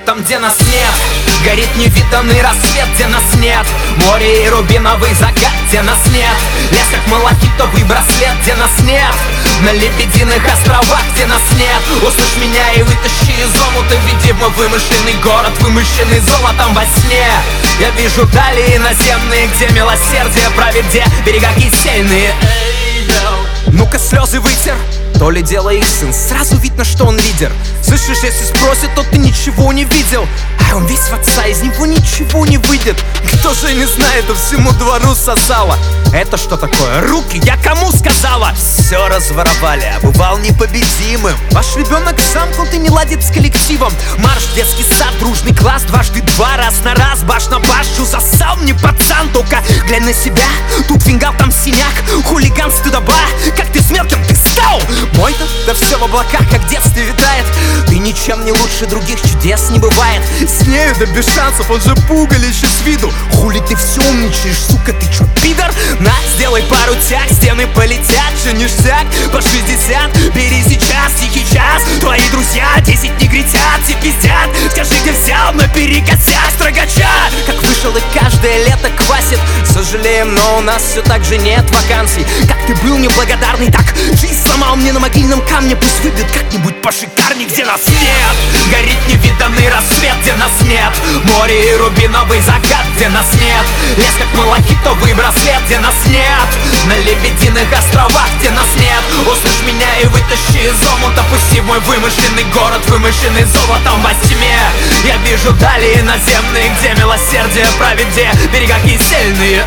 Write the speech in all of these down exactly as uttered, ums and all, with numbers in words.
там, где нас нет. Горит невиданный рассвет, где нас нет. Море и рубиновый закат, где нас нет. Лес как малахитовый браслет, где нас нет. На лебединых островах, где нас нет. Услышь меня и вытащи из омута. Веди в мой вымышленный город, вымышленный золотом во сне. Я вижу дали иноземные, где милосердие правит, где берега кисельные. Ну-ка слезы вытер, то ли дело их сын. Сразу видно, что он лидер. Слышишь, если спросит, то ты ничего не видел. А он весь в отца, из него ничего не выйдет. Кто же не знает, а всему двору сосало. Это что такое? Руки, я кому сказала? Все разворовали, а бывал непобедимым. Ваш ребенок замкнут и не ладит с коллективом. Марш, детский сад, дружный класс, дважды два, раз на раз, баш на башу. Засал мне пацан, только глянь на себя. Тут фингал, там синяк, хулиган, стыдоба. Как ты с мелким, ты стал? Мой-то, да все в облаках, как в детстве витает. Ты ничем не лучше других, чудес не бывает. С нею да без шансов, он же пугалище с виду. Хули ты все умничаешь, сука, ты чё, пидор? На, сделай пару тяг, стены полетят, же ништяк. По шестьдесят, бери сейчас, тихий час. Твои друзья десять негритят, все пиздят. Скажи, где взял, наперекосяк строгача. Как вышел и каждое лето квасит. Сожалеем, но у нас все так же нет вакансий. Как ты был неблагодарный, так жизнь сломал мне на могильном камне. Пусть выбьет как-нибудь пошикарней, где нас нет. Горит невиданный рассвет, где нас нет. Море и рубиновый закат, где нас нет. Лес как малахитовый браслет, где нас нет. На лебединых островах, где нас нет. Услышь меня и вытащи из омута. Пусти в мой вымышленный город, вымышленный золотом во тьме. Я вижу дали иноземные, где милосердие правит, где берега кисельные.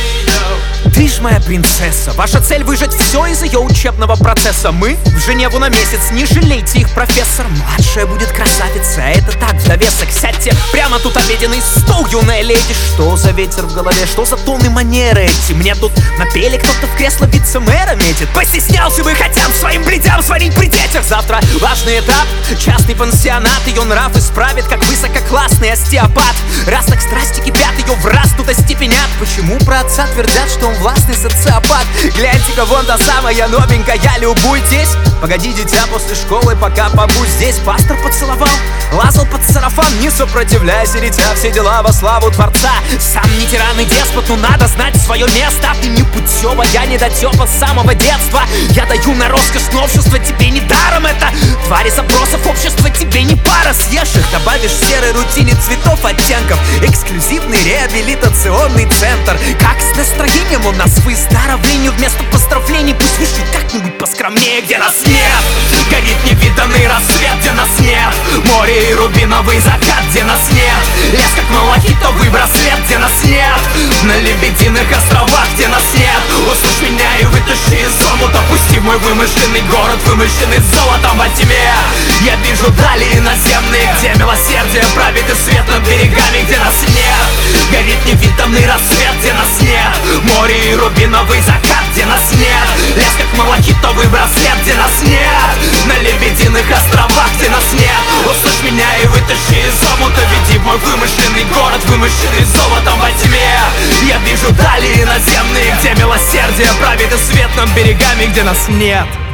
Ты ж моя принцесса, ваша цель выжать все из ее учебного процесса. Мы в Женеву на месяц, не жалейте их, профессор. Младшая будет красавица, это так, в довесок. Сядьте прямо тут обеденный стол, юная леди. Что за ветер в голове, что за тонны манеры эти? Мне тут напели, кто-то в кресло вице-мэра метит. Постеснялся бы хотя бы своим бледям сварить при детях. Завтра важный этап, частный пансионат. Ее нрав исправит, как высококлассный остеопат. Раз так страсти кипят, ее в раз тут остепенят. Почему про отца твердят, что он властный социопат? Гляньте-ка, вон та самая новенькая, любуйтесь. Погоди, дитя, после школы пока побудь здесь. Пастор поцеловал, лазал под сарафан. Не сопротивляйся, дитя, все дела во славу Творца. Сам не тиран и деспот, но надо знать свое место. Ты не путева, я недотепа с самого детства. Я даю на роскошь новшества, тебе не даром это. Твари запросов общества, тебе не пара. Съешь их, добавишь в серой рутине цветов, оттенков. Эксклюзивный реабилитационный центр. Как с настроением у нас выздоровлению вместо поздравлений. Пусть вышли как-нибудь поскромнее, где нас нет. Горит невиданный рассвет, где нас нет. Море и рубиновый закат, где нас нет. Лес как малахитовый браслет, где нас нет. На лебединых островах, где нас нет. Услышь меня и вытащи из омута. Пусти в мой вымышленный город, вымышленный золотом во тьме. Я вижу дали иноземные, где милосердие правит и свет над берегами, где нас нет. Горит невиданный рассвет, где нас нет. Море и рубиновый закат, где нас нет. Лес как малахитовый браслет, где нас нет. На лебединых островах, где нас нет. Услышь меня и вытащи из омута. Веди в мой вымышленный город, вымышленный золотом во тьме. Я вижу дали иноземные, где милосердие правит и свет над берегами, где нас нет.